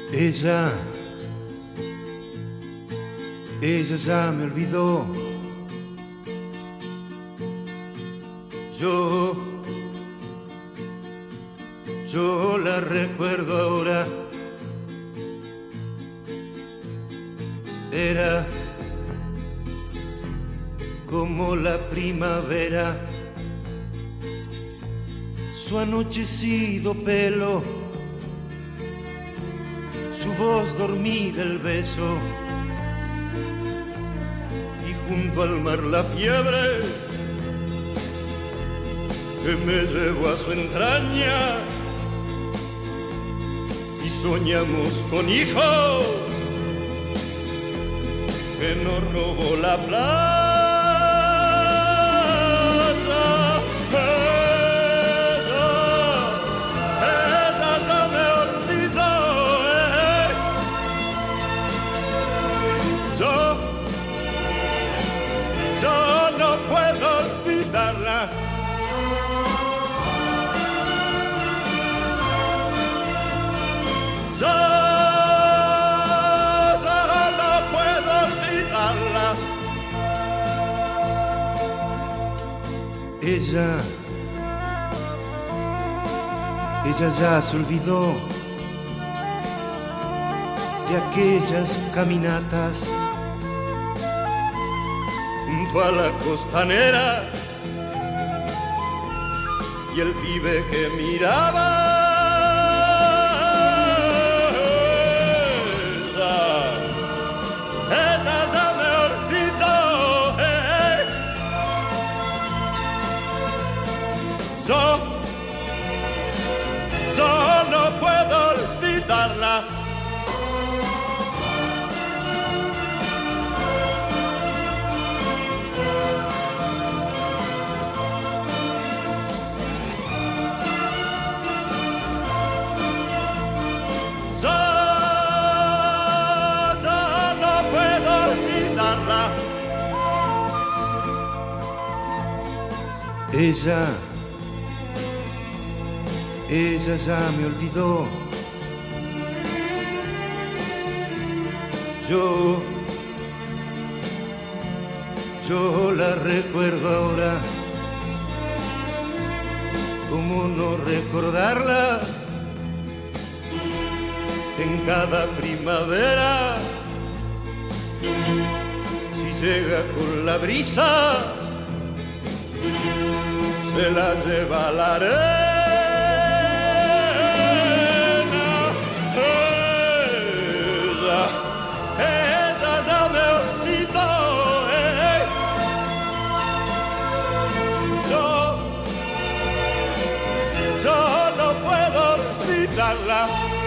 Ella ya me olvidó. Yo la recuerdo ahora. Era como la primavera, su anochecido pelo, su voz dormida, el beso, y junto al mar la fiebre que me llevó a su entraña, y soñamos con hijos que nos robó la plata. Ella ya me olvidó. Yo no puedo olvidarla. Ella ya se olvidó de aquellas caminatas junto a la costanera y el pibe que miraba. Ella ya me olvidó. Yo no puedo olvidarla. Yo no puedo olvidarla. Ella ya me olvidó. Yo la recuerdo ahora. ¿Cómo no recordarla? En cada primavera, si llega con la brisa, se la lleva a la arena. Ella ya me olvidó. Yo no puedo olvidarla.